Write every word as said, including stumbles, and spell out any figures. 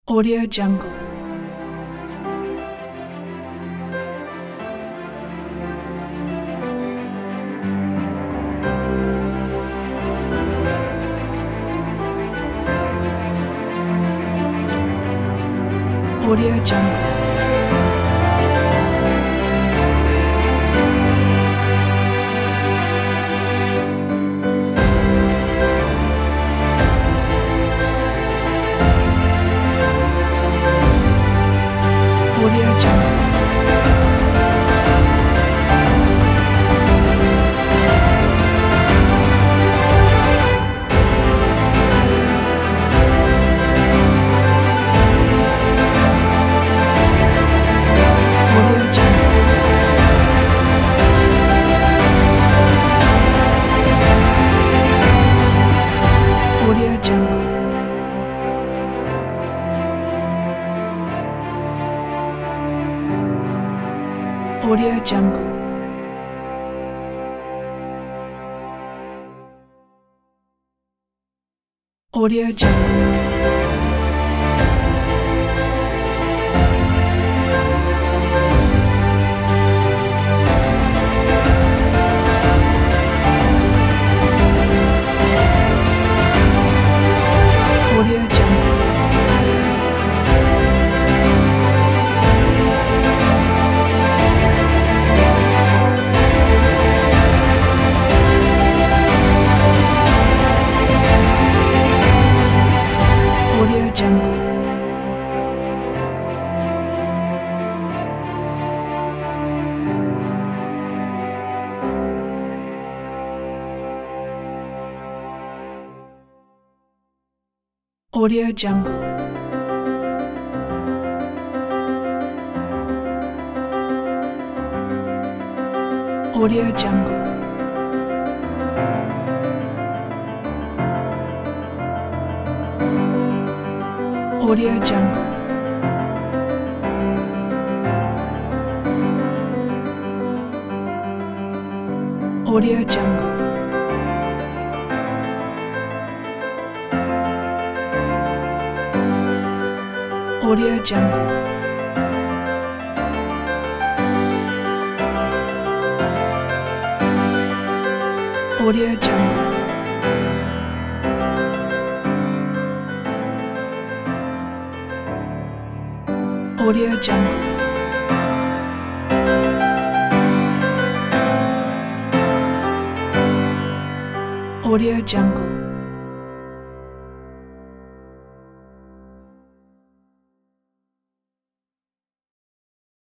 Audio Jungle. Audio Jungle. Audio Jungle. Audio Jungle. Audio Jungle. Audio Jungle. Audio Jungle. Audio Jungle. Audio Jungle. Audio Jungle. Audio Jungle. Audio Jungle. Audio Jungle. Audio Jungle. Audio Jungle. Audio Jungle. Audio Jungle.